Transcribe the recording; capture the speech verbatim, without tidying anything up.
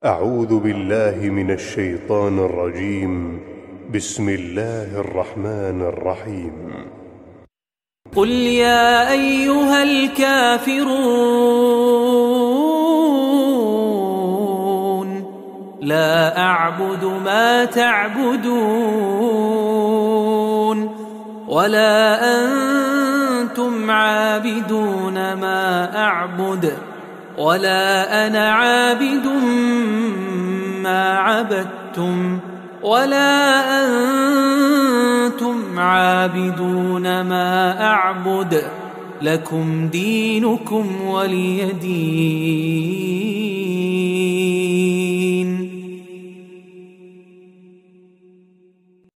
أعوذ بالله من الشيطان الرجيم. بسم الله الرحمن الرحيم. قل يا أيها الكافرون لا أعبد ما تعبدون ولا أنتم عابدون ما أعبد ولا أنا عابد ما عبدتم ولا أنتم عابدون ما أعبد لكم دينكم ولي دين.